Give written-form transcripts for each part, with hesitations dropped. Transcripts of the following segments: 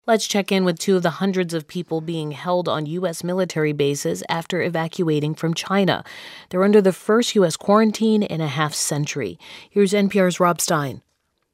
Let's check in with two of the hundreds of people being held on U.S. military bases after evacuating from China. They're under the first U.S. quarantine in a half-century. Here's NPR's Rob Stein.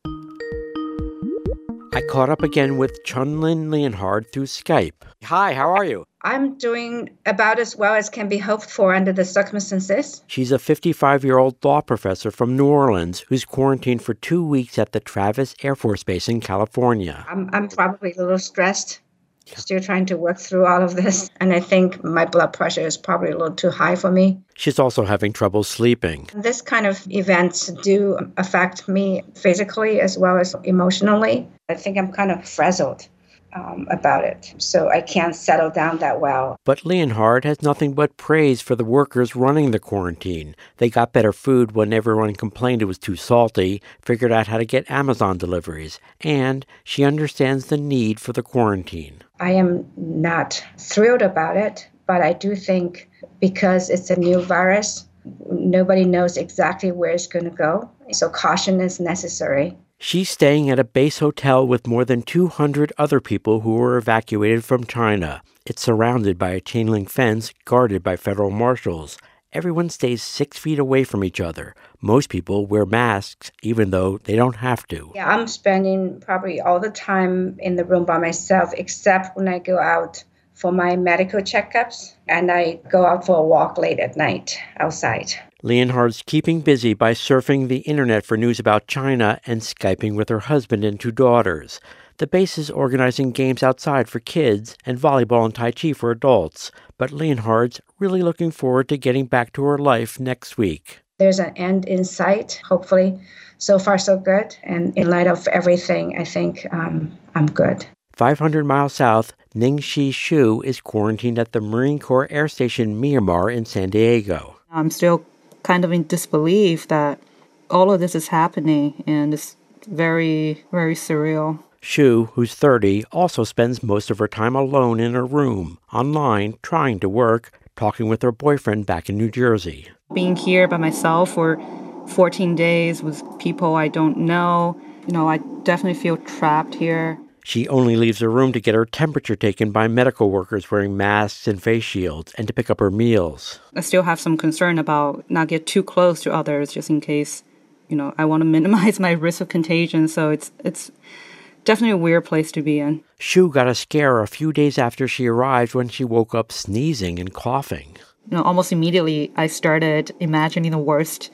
I caught up again with Chun-Lin Leonhard through Skype. Hi, how are you? I'm doing about as well as can be hoped for under the circumstances. She's a 55-year-old law professor from New Orleans who's quarantined for 2 weeks at the Travis Air Force Base in California. I'm probably a little stressed, still trying to work through all of this. And I think my blood pressure is probably a little too high for me. She's also having trouble sleeping. This kind of events do affect me physically as well as emotionally. I think I'm kind of frazzled about it, so I can't settle down that well. But Leonhard has nothing but praise for the workers running the quarantine. They got better food when everyone complained it was too salty, figured out how to get Amazon deliveries, and she understands the need for the quarantine. I am not thrilled about it, but I do think because it's a new virus, nobody knows exactly where it's going to go, so caution is necessary. She's staying at a base hotel with more than 200 other people who were evacuated from China. It's surrounded by a chain-link fence guarded by federal marshals. Everyone stays 6 feet away from each other. Most people wear masks, even though they don't have to. Yeah, I'm spending probably all the time in the room by myself, except when I go out for my medical checkups, and I go out for a walk late at night outside. Leonhard's keeping busy by surfing the internet for news about China and Skyping with her husband and 2 daughters. The base is organizing games outside for kids and volleyball and Tai Chi for adults. But Leonhard's really looking forward to getting back to her life next week. There's an end in sight, hopefully. So far, so good. And in light of everything, I think I'm good. 500 miles south, Ningxi Xu is quarantined at the Marine Corps Air Station Miramar in San Diego. I'm still kind of in disbelief that all of this is happening, and it's very, very surreal. Xu, who's 30, also spends most of her time alone in her room, online, trying to work, talking with her boyfriend back in New Jersey. Being here by myself for 14 days with people I don't know, I definitely feel trapped here. She only leaves her room to get her temperature taken by medical workers wearing masks and face shields and to pick up her meals. I still have some concern about not get too close to others just in case, I want to minimize my risk of contagion. So it's definitely a weird place to be in. Xu got a scare a few days after she arrived when she woke up sneezing and coughing. Almost immediately I started imagining the worst.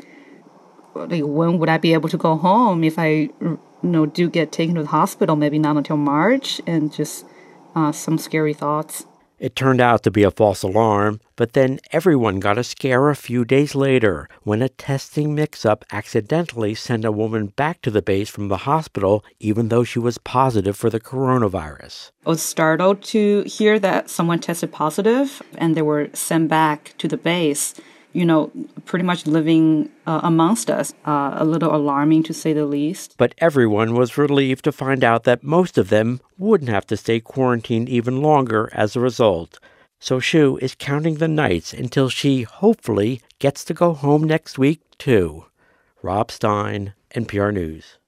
Like, when would I be able to go home if I do get taken to the hospital, maybe not until March, and just some scary thoughts. It turned out to be a false alarm, but then everyone got a scare a few days later when a testing mix-up accidentally sent a woman back to the base from the hospital, even though she was positive for the coronavirus. I was startled to hear that someone tested positive and they were sent back to the base. Pretty much living amongst us, a little alarming to say the least. But everyone was relieved to find out that most of them wouldn't have to stay quarantined even longer as a result. So Xu is counting the nights until she hopefully gets to go home next week, too. Rob Stein, NPR News.